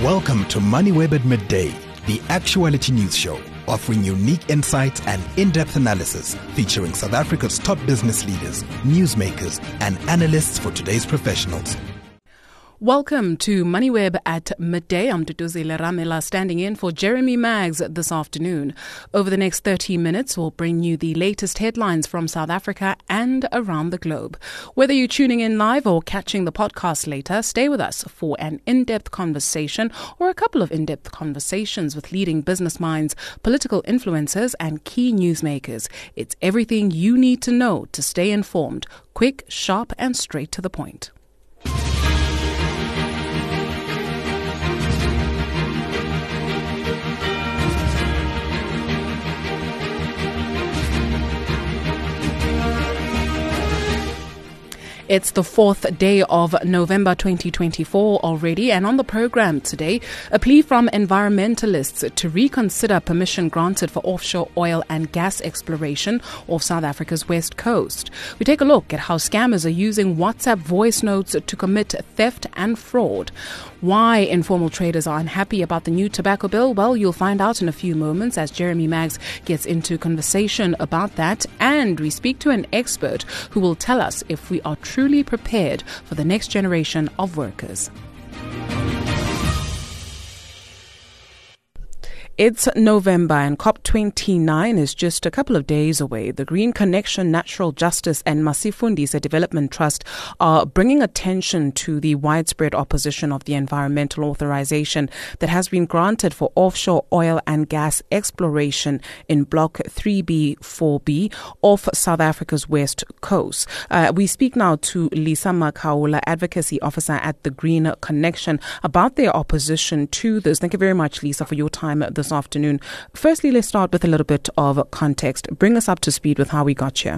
Welcome to MoneyWeb at Midday, the actuality news show, offering unique insights and in-depth analysis featuring South Africa's top business leaders, newsmakers, and analysts for today's professionals. Welcome to MoneyWeb at Midday. I'm Duduzile Ramela standing in for Jeremy Maggs this afternoon. Over the next 30 minutes, we'll bring you the latest headlines from South Africa and around the globe. Whether you're tuning in live or catching the podcast later, stay with us for an in-depth conversation or a couple of in-depth conversations with leading business minds, political influencers, and key newsmakers. It's everything you need to know to stay informed, quick, sharp, and straight to the point. It's the fourth day of November 2024 already, and on the program today, a plea from environmentalists to reconsider permission granted for offshore oil and gas exploration off South Africa's west coast. We take a look at how scammers are using WhatsApp voice notes to commit theft and fraud. Why informal traders are unhappy about the new tobacco bill? Well, you'll find out in a few moments as Jeremy Maggs gets into conversation about that. And we speak to an expert who will tell us if we are truly prepared for the next generation of workers. It's November and COP29 is just a couple of days away. The Green Connection, Natural Justice and Masifundisa Development Trust are bringing attention to the widespread opposition of the environmental authorization that has been granted for offshore oil and gas exploration in Block 3B, 4B off South Africa's west coast. We speak now to Lisa Makaula, Advocacy Officer at the Green Connection, about their opposition to this. Thank you very much, Lisa, for your time this afternoon. Firstly, let's start with a little bit of context. Bring us up to speed with how we got here.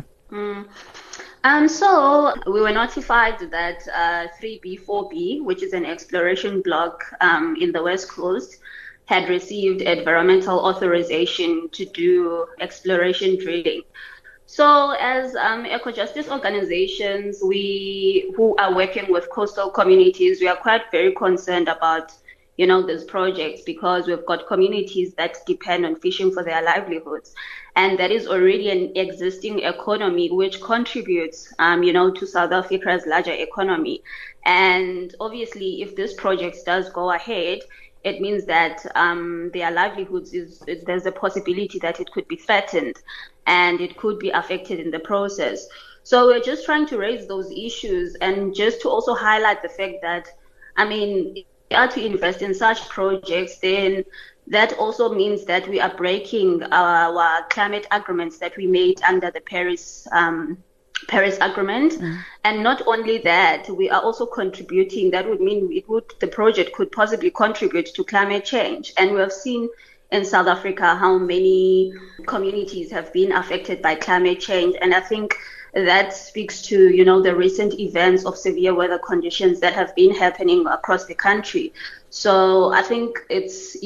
So we were notified that 3B, 4B, which is an exploration block in the West Coast, had received environmental authorization to do exploration drilling. So as eco-justice organizations, who are working with coastal communities, we are quite very concerned about these projects, because we've got communities that depend on fishing for their livelihoods. And that is already an existing economy which contributes, to South Africa's larger economy. And obviously, if this project does go ahead, it means that their livelihoods there's a possibility that it could be threatened and it could be affected in the process. So we're just trying to raise those issues and just to also highlight the fact that, if we are to invest in such projects, then that also means that we are breaking our climate agreements that we made under the Paris Agreement. And not only that, we are also contributing. That would mean the project could possibly contribute to climate change. And we have seen in South Africa how many communities have been affected by climate change. And I think that speaks to, the recent events of severe weather conditions that have been happening across the country. So I think it's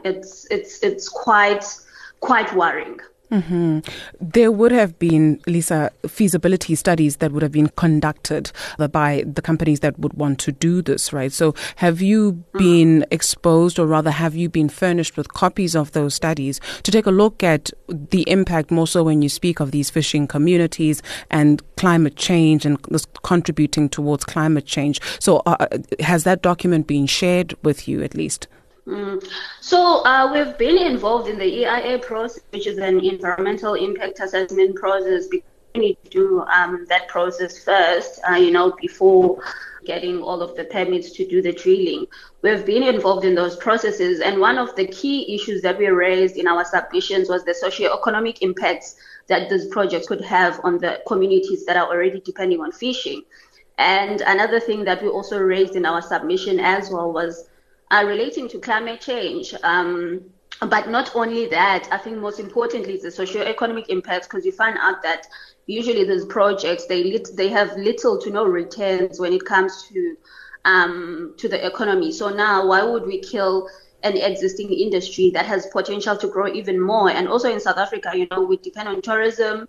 quite worrying. Mm-hmm. There would have been, Lisa, feasibility studies that would have been conducted by the companies that would want to do this, right? So have you been exposed, or rather have you been furnished with copies of those studies to take a look at the impact, more so when you speak of these fishing communities and climate change and this contributing towards climate change? So has that document been shared with you at least? So we've been involved in the EIA process, which is an environmental impact assessment process. We need to do that process first, before getting all of the permits to do the drilling. We've been involved in those processes, and one of the key issues that we raised in our submissions was the socio-economic impacts that this project could have on the communities that are already depending on fishing. And another thing that we also raised in our submission as well was relating to climate change. But not only that, I think most importantly is the socio-economic impacts, because you find out that usually these projects, they have little to no returns when it comes to the economy. So now why would we kill an existing industry that has potential to grow even more? And also in South Africa, we depend on tourism.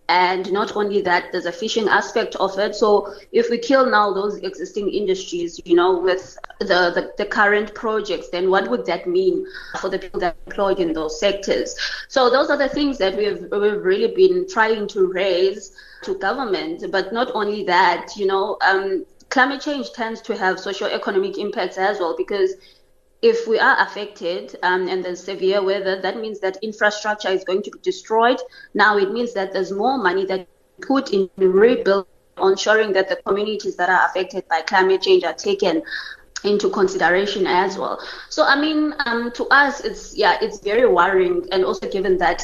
And not only that, there's a fishing aspect of it. So if we kill now those existing industries, with the current projects, then what would that mean for the people that are employed in those sectors? So those are the things that we've really been trying to raise to government. But not only that, climate change tends to have socio-economic impacts as well, because if we are affected and there's severe weather, that means that infrastructure is going to be destroyed. Now it means that there's more money that put in rebuild, ensuring that the communities that are affected by climate change are taken into consideration as well. So, to us, it's very worrying, and also given that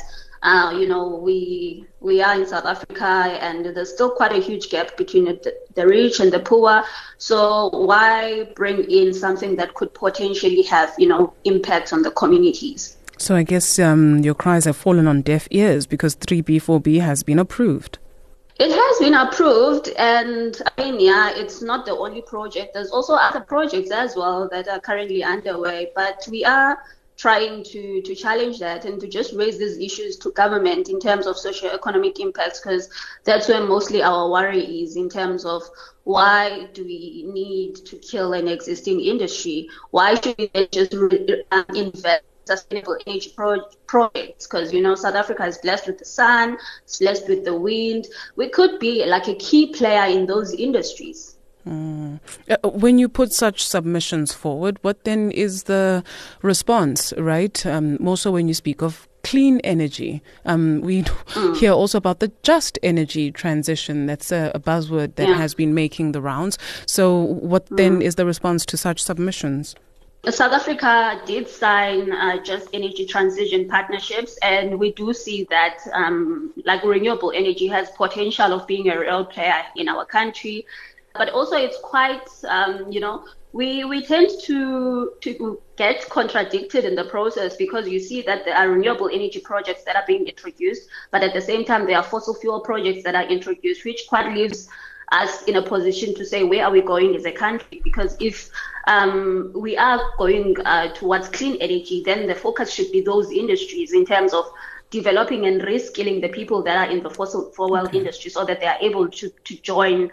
we are in South Africa, and there's still quite a huge gap between the rich and the poor. So why bring in something that could potentially have, impacts on the communities? So I guess your cries have fallen on deaf ears, because 3B, 4B has been approved. It has been approved, and it's not the only project. There's also other projects as well that are currently underway, but we are trying to challenge that and to just raise these issues to government in terms of socio-economic impacts, because that's where mostly our worry is, in terms of why do we need to kill an existing industry? Why should we just invest sustainable energy projects? Because, South Africa is blessed with the sun, it's blessed with the wind. We could be like a key player in those industries. When you put such submissions forward, what then is the response, right? More so when you speak of clean energy. We hear also about the just energy transition. That's a buzzword that has been making the rounds. So what then is the response to such submissions? South Africa did sign just energy transition partnerships, and we do see that renewable energy has potential of being a real player in our country. But also it's quite, we tend to get contradicted in the process, because you see that there are renewable energy projects that are being introduced, but at the same time there are fossil fuel projects that are introduced, which quite leaves us in a position to say, where are we going as a country? Because if we are going towards clean energy, then the focus should be those industries in terms of developing and reskilling the people that are in the fossil fuel industry, so that they are able to join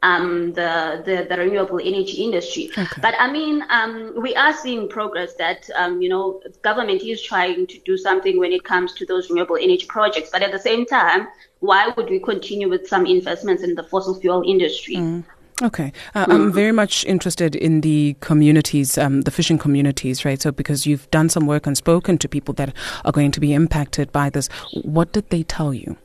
the renewable energy industry. Okay. But we are seeing progress that, government is trying to do something when it comes to those renewable energy projects. But at the same time, why would we continue with some investments in the fossil fuel industry? Okay. I'm very much interested in the communities, the fishing communities, right? So because you've done some work and spoken to people that are going to be impacted by this, what did they tell you?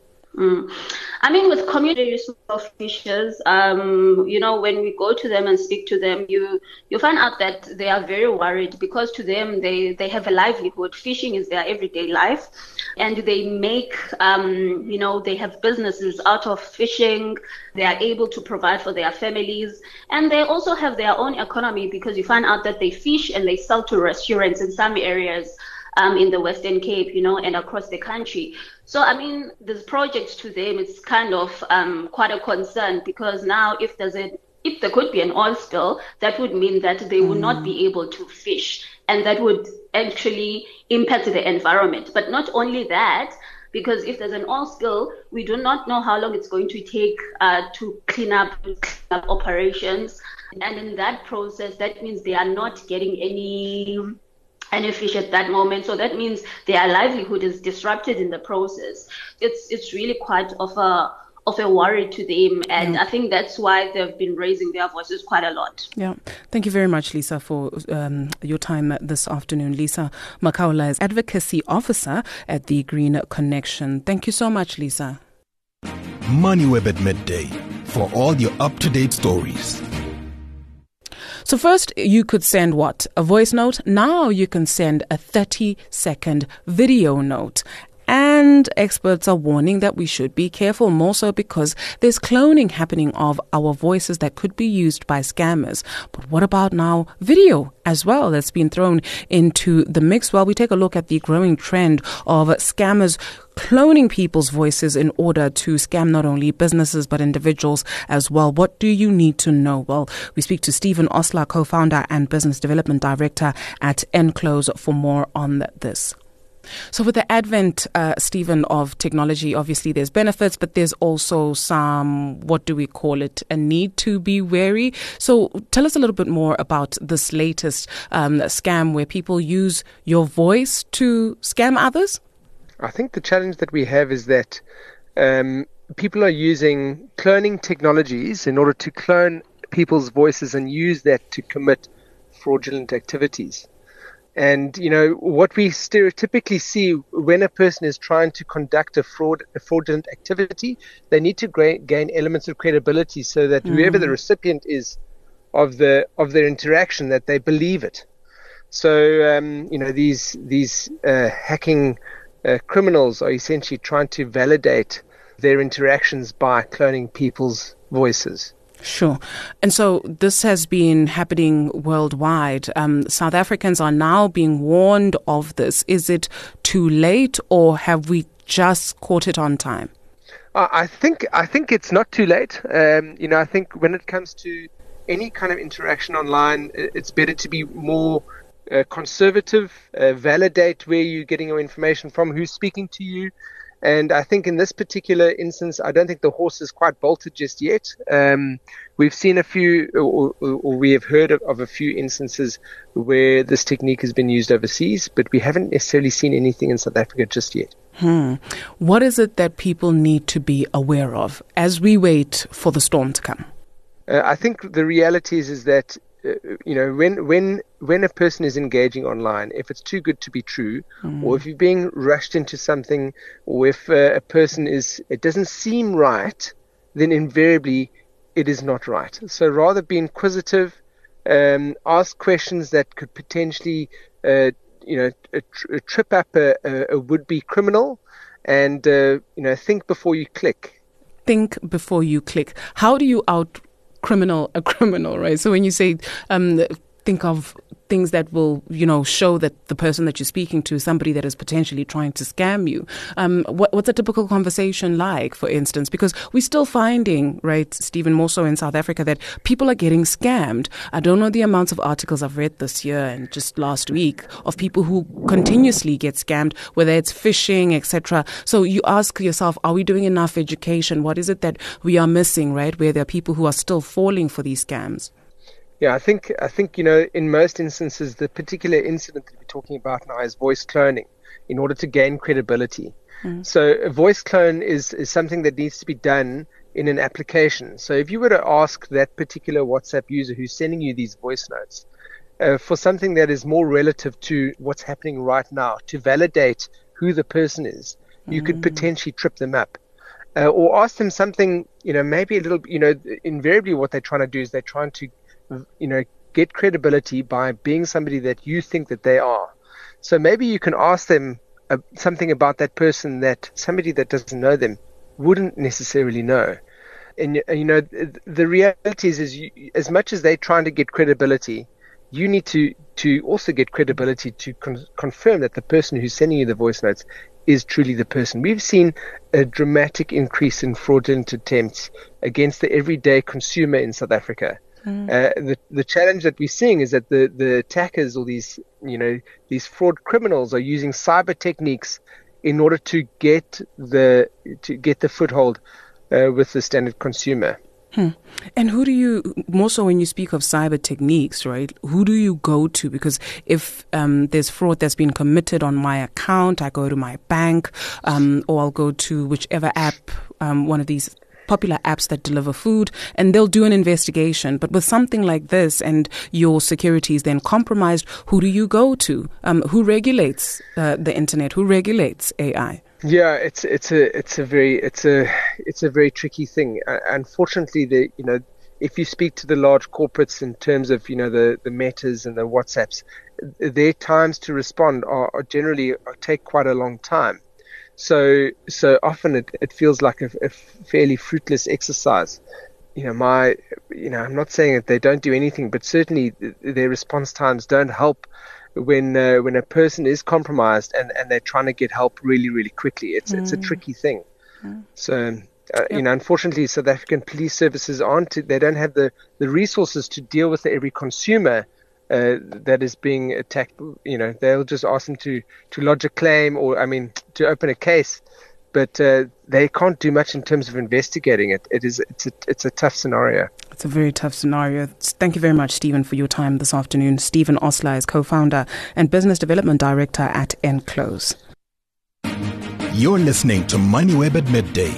With communities of fishers, when we go to them and speak to them, you find out that they are very worried, because to them, they have a livelihood. Fishing is their everyday life, and they make, they have businesses out of fishing. They are able to provide for their families, and they also have their own economy, because you find out that they fish and they sell to restaurants in some areas in the Western Cape, and across the country. So, these projects to them, it's kind of quite a concern, because now if there could be an oil spill, that would mean that they would not be able to fish, and that would actually impact the environment. But not only that, because if there's an oil spill, we do not know how long it's going to take to clean up operations. And in that process, that means they are not getting any fish at that moment. So that means their livelihood is disrupted in the process. It's really quite of a worry to them. And I think that's why they've been raising their voices quite a lot. Yeah. Thank you very much, Lisa, for your time this afternoon. Lisa Makaula is Advocacy Officer at the Green Connection. Thank you so much, Lisa. MoneyWeb at midday for all your up-to-date stories. So first, you could send what? A voice note? Now you can send a 30-second video note. And experts are warning that we should be careful, more so because there's cloning happening of our voices that could be used by scammers. But what about now video as well that's been thrown into the mix? Well, we take a look at the growing trend of scammers cloning people's voices in order to scam not only businesses but individuals as well. What do you need to know? Well, we speak to Stephen Osler, co-founder and business development director at Enclose, for more on this. So with the advent, Stephen, of technology, obviously there's benefits, but there's also some, what do we call it, a need to be wary. So tell us a little bit more about this latest scam where people use your voice to scam others. I think the challenge that we have is that people are using cloning technologies in order to clone people's voices and use that to commit fraudulent activities. And, what we stereotypically see when a person is trying to conduct a fraudulent activity, they need to gain elements of credibility so that whoever the recipient is of their interaction, that they believe it. So, these hacking criminals are essentially trying to validate their interactions by cloning people's voices. Sure. And so this has been happening worldwide. South Africans are now being warned of this. Is it too late, or have we just caught it on time? I think it's not too late. I think when it comes to any kind of interaction online, it's better to be more conservative, validate where you're getting your information from, who's speaking to you. And I think in this particular instance, I don't think the horse is quite bolted just yet. We've seen a few, or we have heard of a few instances where this technique has been used overseas, but we haven't necessarily seen anything in South Africa just yet. What is it that people need to be aware of as we wait for the storm to come? I think the reality is that when a person is engaging online, if it's too good to be true, or if you're being rushed into something, or if a person it doesn't seem right, then invariably it is not right. So rather be inquisitive, ask questions that could potentially, trip up a would-be criminal, and think before you click. Think before you click. How do you out a criminal, right? So when you say think of things that will, show that the person that you're speaking to is somebody that is potentially trying to scam you. What's a typical conversation like, for instance? Because we're still finding, right, Stephen, more so in South Africa, that people are getting scammed. I don't know the amounts of articles I've read this year and just last week of people who continuously get scammed, whether it's phishing, etc. So you ask yourself, are we doing enough education? What is it that we are missing, right, where there are people who are still falling for these scams? Yeah, I think in most instances, the particular incident that we're talking about now is voice cloning in order to gain credibility. So a voice clone is something that needs to be done in an application. So if you were to ask that particular WhatsApp user who's sending you these voice notes for something that is more relative to what's happening right now, to validate who the person is, you could potentially trip them up. Or ask them something, maybe a little, invariably what they're trying to do is they're trying to get credibility by being somebody that you think that they are. So maybe you can ask them something about that person that somebody that doesn't know them wouldn't necessarily know. And, the reality is as much as they're trying to get credibility, you need to also get credibility to confirm that the person who's sending you the voice notes is truly the person. We've seen a dramatic increase in fraudulent attempts against the everyday consumer in South Africa. The challenge that we're seeing is that the attackers, or these fraud criminals, are using cyber techniques in order to get the foothold with the standard consumer. And who do you, more so when you speak of cyber techniques, right, who do you go to? Because if there's fraud that's been committed on my account, I go to my bank, or I'll go to whichever app, one of these popular apps that deliver food, and they'll do an investigation. But with something like this and your security is then compromised, who do you go to? Who regulates the internet? Who regulates AI? Yeah, it's a very tricky thing. Unfortunately, if you speak to the large corporates in terms of the Metas and the WhatsApps, their times to respond are generally take quite a long time. So often it feels like a fairly fruitless exercise. I'm not saying that they don't do anything, but certainly their response times don't help when a person is compromised and they're trying to get help really, really quickly. It's a tricky thing. So unfortunately, South African police services they don't have the resources to deal with every consumer that is being attacked, they'll just ask them to lodge a claim or, to open a case, but they can't do much in terms of investigating it. It's a tough scenario. It's a very tough scenario. Thank you very much, Stephen, for your time this afternoon. Stephen Osler is co-founder and business development director at Enclose. You're listening to MoneyWeb at midday.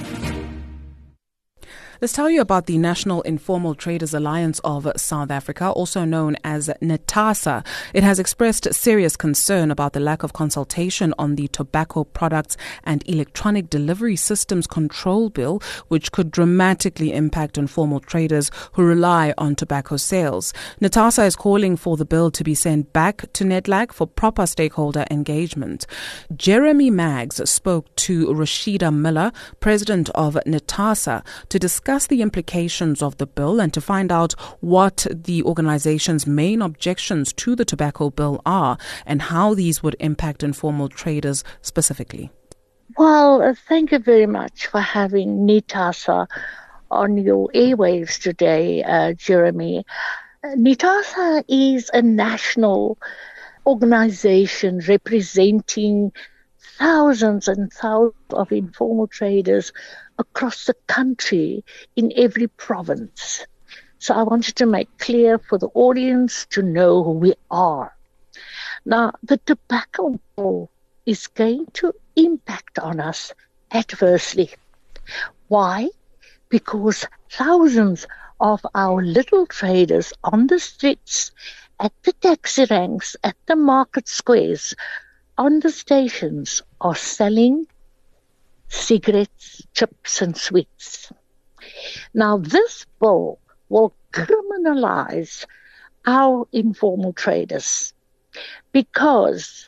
Let's tell you about the National Informal Traders Alliance of South Africa, also known as NITASA. It has expressed serious concern about the lack of consultation on the Tobacco Products and Electronic Delivery Systems Control Bill, which could dramatically impact informal traders who rely on tobacco sales. NITASA is calling for the bill to be sent back to NEDLAC for proper stakeholder engagement. Jeremy Maggs spoke to Rashida Miller, president of NITASA, to discuss the implications of the bill and to find out what the organization's main objections to the tobacco bill are and how these would impact informal traders specifically. Well, thank you very much for having NITASA on your airwaves today, Jeremy. NITASA is a national organization representing thousands and thousands of informal traders across the country in every province. So I wanted to make clear for the audience to know who we are. Now, the tobacco bill is going to impact on us adversely. Why? Because thousands of our little traders on the streets, at the taxi ranks, at the market squares, on the stations are selling cigarettes, chips and sweets. Now this bill will criminalize our informal traders because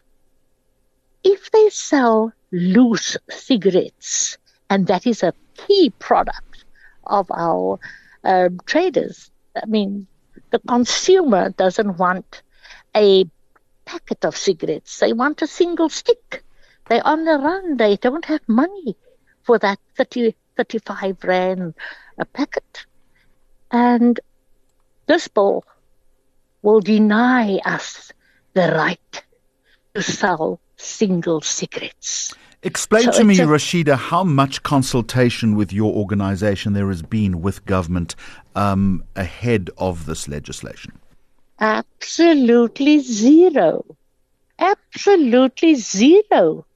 if they sell loose cigarettes, and that is a key product of our traders, the consumer doesn't want a packet of cigarettes. They want a single stick. They're on the run. They don't have money for that 35 rand a packet. And this bill will deny us the right to sell single cigarettes. Explain to me, Rashida, how much consultation with your organization there has been with government ahead of this legislation. Absolutely zero. Absolutely zero.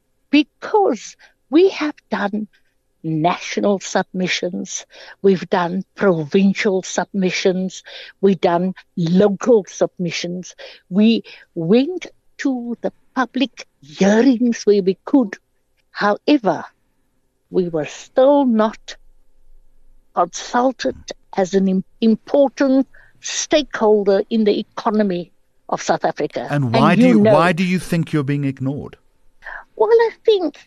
Because we have done national submissions, we've done provincial submissions, we've done local submissions. We went to the public hearings where we could. However, we were still not consulted as an important stakeholder in the economy of South Africa. And why do you think you're being ignored? Well, I think,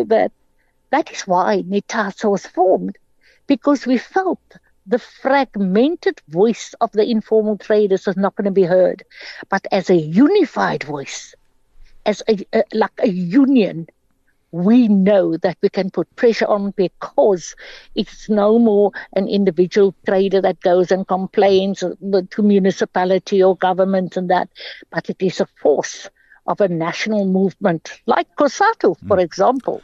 that is why NITASA was formed, because we felt the fragmented voice of the informal traders was not going to be heard. But as a unified voice, as like a union, we know that we can put pressure on because it's no more an individual trader that goes and complains to municipality or government and that, but it is a force of a national movement like COSATU, for example.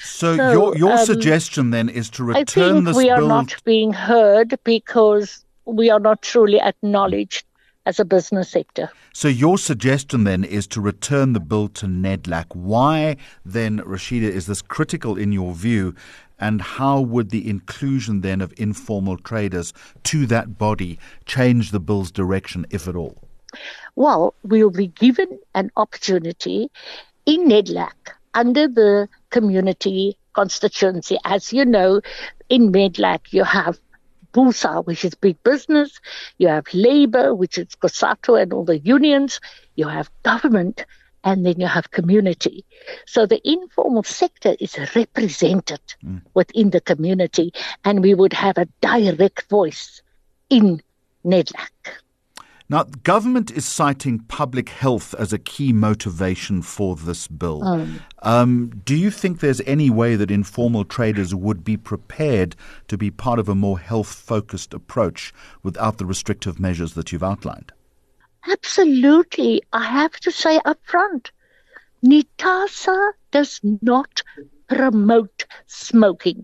So your suggestion then is to return this bill... I think we are not being heard because we are not truly acknowledged as a business sector. So your suggestion then is to return the bill to NEDLAC. Why then, Rashida, is this critical in your view, and how would the inclusion then of informal traders to that body change the bill's direction, if at all? Well, we will be given an opportunity in NEDLAC under the community constituency. As you know, in NEDLAC you have BUSA, which is big business, you have labor, which is COSATU and all the unions, you have government, and then you have community. So the informal sector is represented within the community, and we would have a direct voice in NEDLAC. Now, government is citing public health as a key motivation for this bill. Do you think there's any way that informal traders would be prepared to be part of a more health-focused approach without the restrictive measures that you've outlined? Absolutely. I have to say up front, NITASA does not promote smoking.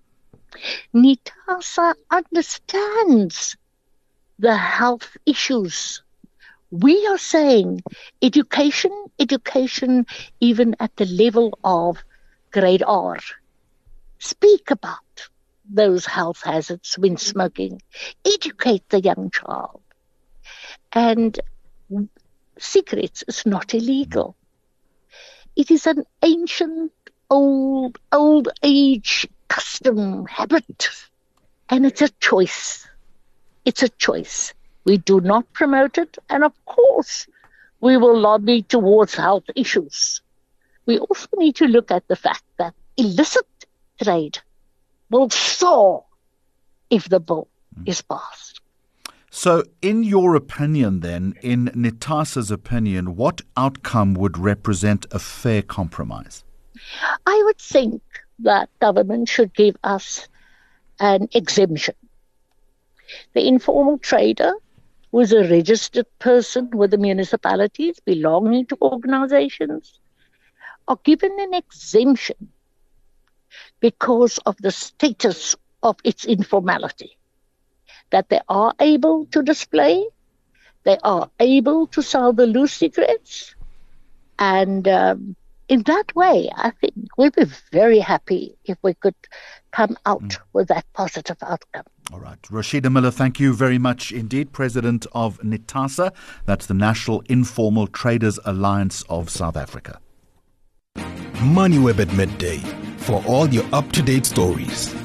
NITASA understands the health issues. We are saying education, even at the level of grade R. Speak about those health hazards when smoking. Educate the young child. And cigarettes is not illegal. It is an ancient, old age custom, habit. And it's a choice. It's a choice. We do not promote it. And of course, we will lobby towards health issues. We also need to look at the fact that illicit trade will soar if the bill is passed. So in your opinion then, in NITASA's opinion, what outcome would represent a fair compromise? I would think that government should give us an exemption. The informal trader, who is a registered person with the municipalities belonging to organizations, are given an exemption because of the status of its informality. That they are able to display, they are able to sell the loose cigarettes, and in that way, I think we'd be very happy if we could come out with that positive outcome. All right. Rashida Miller, thank you very much indeed, President of NITASA. That's the National Informal Traders Alliance of South Africa. MoneyWeb at midday for all your up-to-date stories.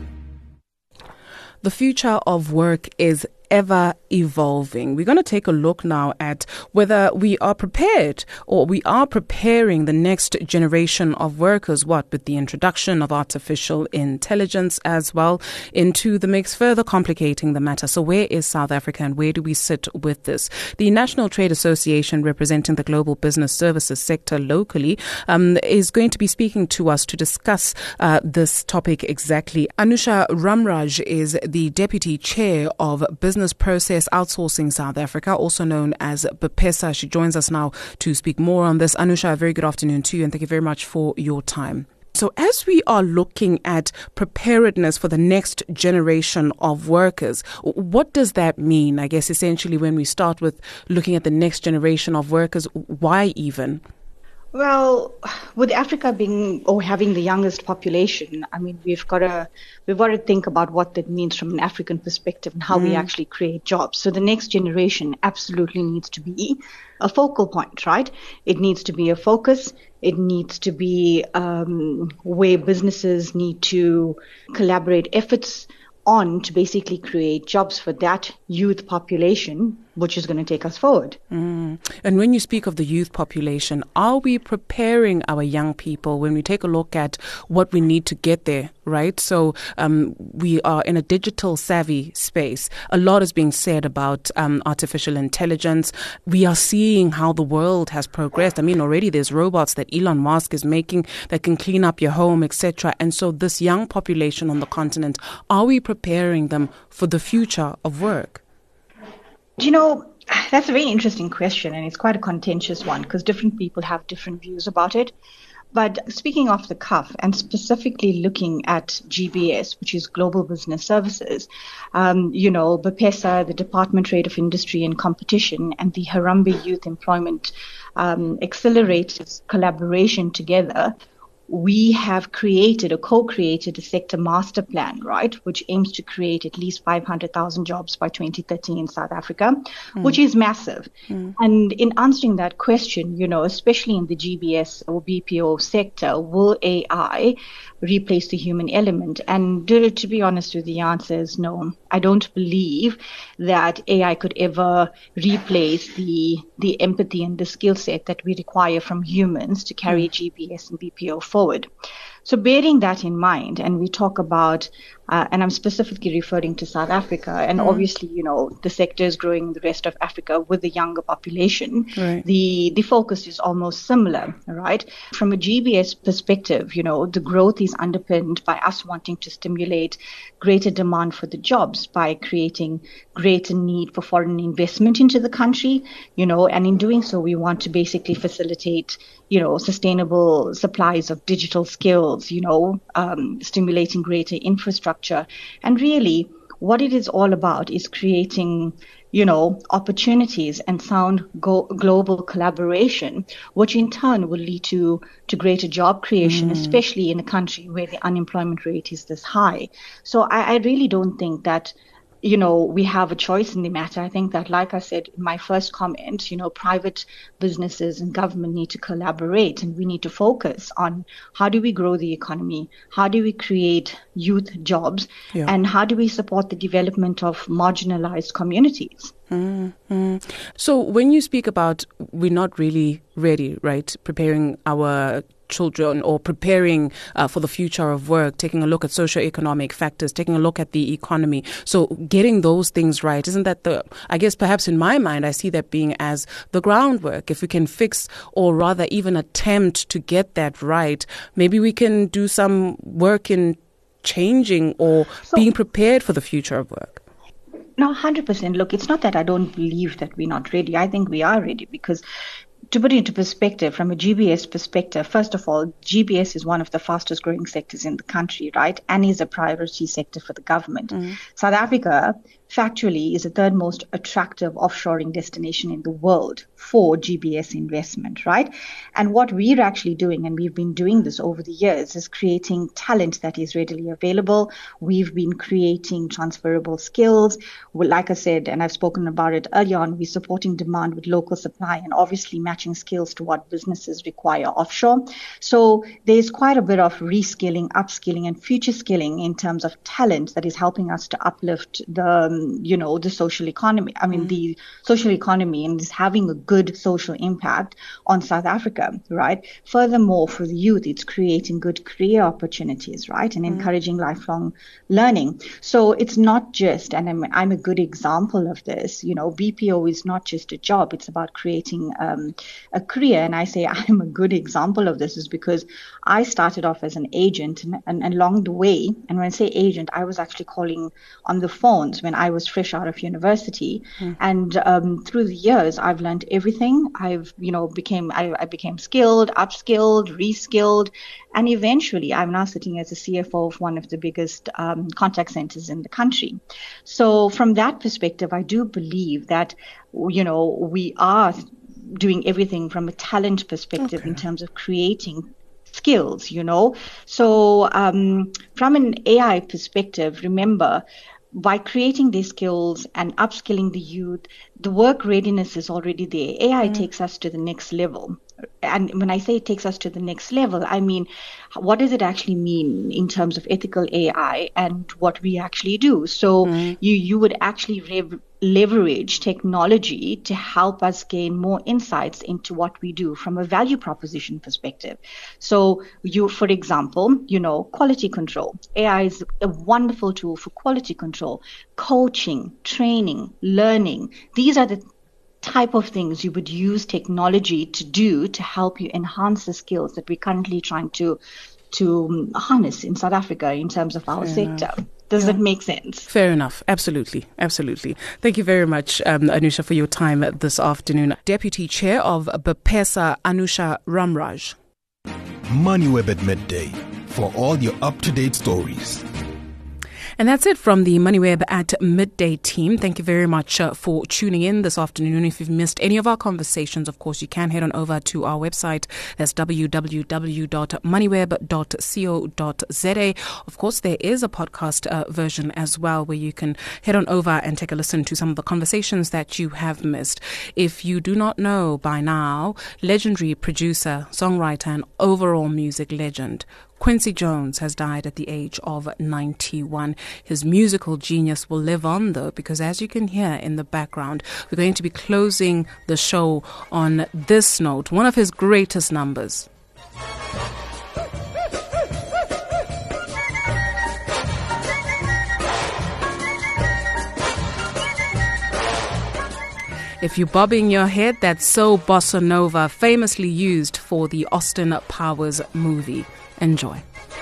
The future of work is ever evolving. We're going to take a look now at whether we are prepared or we are preparing the next generation of workers, with the introduction of artificial intelligence as well into the mix, further complicating the matter. So where is South Africa and where do we sit with this? The National Trade Association, representing the global business services sector locally, is going to be speaking to us to discuss this topic exactly. Anusha Ramraj is the Deputy Chair of Business Process Outsourcing South Africa, also known as BPESA. She joins us now to speak more on this. Anusha, a very good afternoon to you and thank you very much for your time. So as we are looking at preparedness for the next generation of workers, what does that mean? I guess essentially when we start with looking at the next generation of workers, why even? Well, with Africa being or having the youngest population, I mean, we've got to think about what that means from an African perspective and how we actually create jobs. So the next generation absolutely needs to be a focal point, right? It needs to be a focus. It needs to be where businesses need to collaborate efforts on to basically create jobs for that youth population, which is going to take us forward. And when you speak of the youth population, are we preparing our young people when we take a look at what we need to get there, right? So we are in a digital savvy space. A lot is being said about artificial intelligence. We are seeing how the world has progressed. I mean, already there's robots that Elon Musk is making that can clean up your home, etc. And so this young population on the continent, are we preparing them for the future of work? You know, that's a very interesting question, and it's quite a contentious one because different people have different views about it. But speaking off the cuff and specifically looking at GBS, which is Global Business Services, BPESA, the Department Trade of Industry and Competition, and the Harambee Youth Employment Accelerators collaboration together, we have co-created a sector master plan, right, which aims to create at least 500,000 jobs by 2030 in South Africa, which is massive. And in answering that question, especially in the GBS or BPO sector, will AI replace the human element? And to be honest with you, the answer is no. I don't believe that AI could ever replace the empathy and the skill set that we require from humans to carry GBS and BPO forward. So bearing that in mind, and we talk about, and I'm specifically referring to South Africa, and obviously, the sector is growing in the rest of Africa with the younger population. Right. The focus is almost similar, right? From a GBS perspective, the growth is underpinned by us wanting to stimulate greater demand for the jobs by creating greater need for foreign investment into the country, and in doing so, we want to basically facilitate, sustainable supplies of digital skills, stimulating greater infrastructure. And really, what it is all about is creating, opportunities and sound global collaboration, which in turn will lead to greater job creation, especially in a country where the unemployment rate is this high. So I really don't think that we have a choice in the matter. I think that, like I said in my first comment, private businesses and government need to collaborate, and we need to focus on how do we grow the economy, how do we create youth jobs, and how do we support the development of marginalized communities. So when you speak about we're not really ready, right, preparing our children or preparing for the future of work, taking a look at socioeconomic factors, taking a look at the economy. So getting those things right, isn't that I guess perhaps in my mind, I see that being as the groundwork. If we can fix or rather even attempt to get that right, maybe we can do some work in changing or being prepared for the future of work. No, 100%. Look, it's not that I don't believe that we're not ready. I think we are ready because, to put it into perspective, from a GBS perspective, first of all, GBS is one of the fastest growing sectors in the country, right? And is a priority sector for the government. South Africa, factually, is the third most attractive offshoring destination in the world for GBS investment, right? And what we're actually doing, and we've been doing this over the years, is creating talent that is readily available. We've been creating transferable skills. Well, like I said, and I've spoken about it earlier on, we're supporting demand with local supply and obviously matching skills to what businesses require offshore. So there's quite a bit of reskilling, upskilling, and future skilling in terms of talent that is helping us to uplift the social economy. The social economy, and is having a good social impact on South Africa, right? Furthermore, for the youth, it's creating good career opportunities, right? And encouraging lifelong learning. So it's not just, and I'm a good example of this, BPO is not just a job, it's about creating a career. And I say I'm a good example of this is because I started off as an agent and along the way, and when I say agent, I was actually calling on the phones when I was fresh out of university. And through the years, I've learned everything. I became skilled, upskilled, reskilled, and eventually I'm now sitting as a CFO of one of the biggest contact centers in the country. So from that perspective, I do believe that, we are doing everything from a talent perspective in terms of creating skills, So from an AI perspective, remember, by creating these skills and upskilling the youth, the work readiness is already there. AI takes us to the next level. And when I say it takes us to the next level, I mean, what does it actually mean in terms of ethical AI and what we actually do? So you would actually leverage technology to help us gain more insights into what we do from a value proposition perspective. So for example, quality control. AI is a wonderful tool for quality control, coaching, training, learning. These are the type of things you would use technology to do to help you enhance the skills that we're currently trying to harness in South Africa in terms of our sector. Does that make sense? Fair enough. Absolutely. Absolutely. Thank you very much, Anusha, for your time this afternoon. Deputy Chair of BPESA, Anusha Ramraj. MoneyWeb at midday for all your up-to-date stories. And that's it from the MoneyWeb at Midday team. Thank you very much for tuning in this afternoon. If you've missed any of our conversations, of course, you can head on over to our website. That's www.moneyweb.co.za. Of course, there is a podcast version as well where you can head on over and take a listen to some of the conversations that you have missed. If you do not know by now, legendary producer, songwriter, and overall music legend Quincy Jones has died at the age of 91. His musical genius will live on, though, because as you can hear in the background, we're going to be closing the show on this note, one of his greatest numbers. If you're bobbing your head, that's So Bossa Nova, famously used for the Austin Powers movie. Enjoy.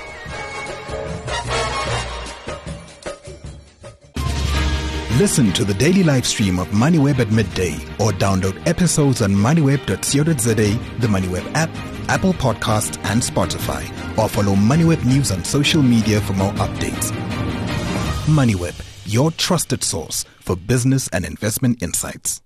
Listen to the daily live stream of MoneyWeb at midday or download episodes on moneyweb.co.za, the MoneyWeb app, Apple Podcasts and Spotify, or follow MoneyWeb News on social media for more updates. MoneyWeb, your trusted source for business and investment insights.